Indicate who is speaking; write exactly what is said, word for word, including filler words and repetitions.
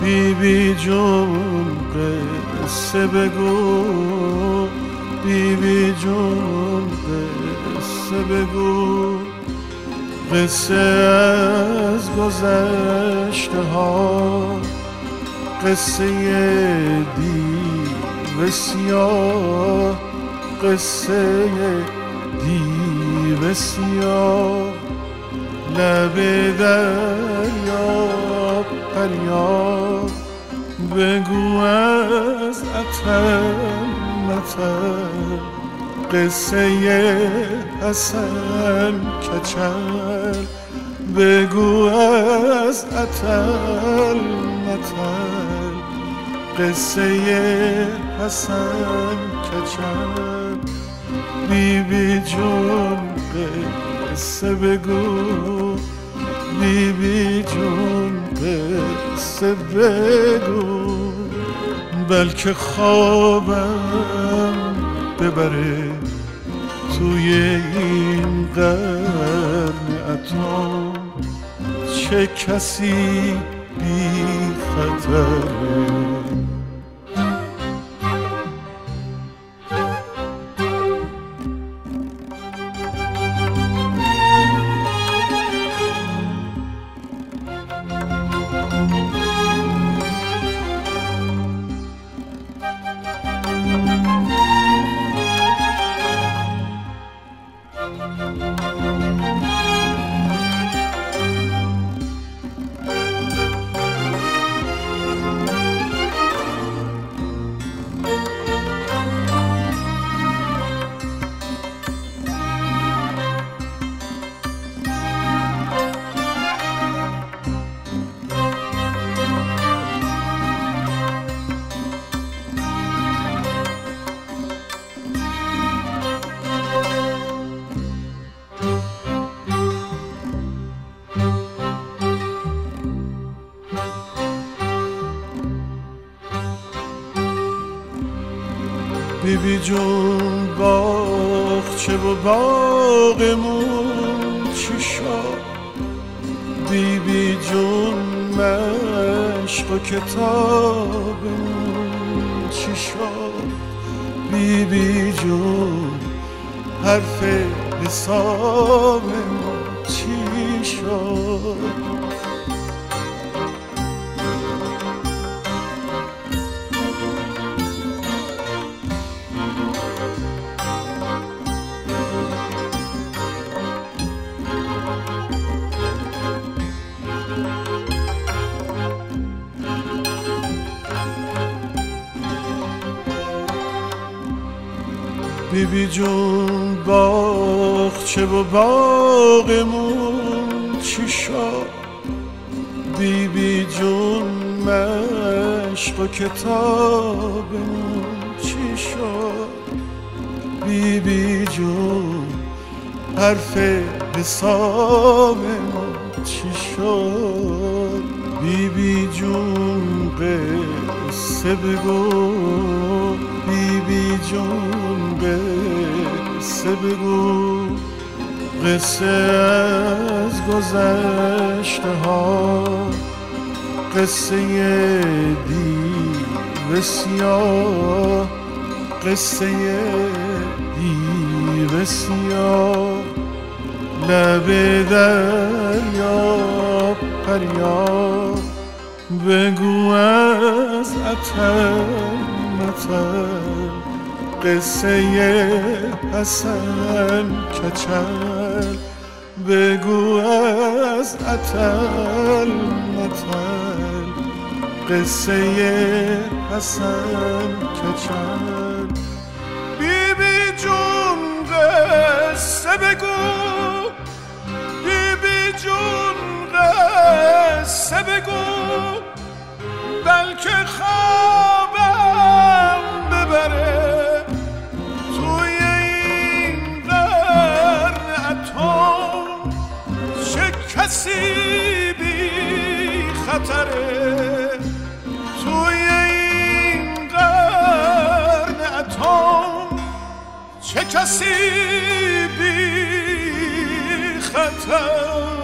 Speaker 1: بی بی جون قصه بگو، بی بی جون قصه بگو، قصه از گذشته ها، قصه دیو سیاه، قصه دیو سیاه، لب دریا فریاد بگو از عطر مطر، قصه حسن کچل بگو از عطر مطر، قصه حسن کچل. بی بی جون قصه بگو، بی بی جون قصه بگو، بلکه خوابم ببره توی این قرن اتم، چه کسی بی خطره. بی بی جون باغچه و باغمون چی شد، بی بی جون مشق و کتابمون چی شد، بی بی جون حرف حسابمون چی شد. بی بی جون باغچه و باغمون چی شد، بی بی جون مشق و کتابمون چی شد، بی بی جون حرف حسابمون چی شد. بی بی جون قصه بگو، بی بی جون قصه بگو، قصه از گذشته ها، قصه دیو سیاه، قصه دیو سیاه، لب دریا فریاد بگو از عطر مطر، قصه حسن کچل بگو از عطر مطر، قصه حسن کچل. بی بی جون قصه بگو، بی بی جون قصه بگو، بلکه خوابم ببره توی این قرن اتم، چه کسی بی خطره توی این قرن اتم، چه کسی بی خطر.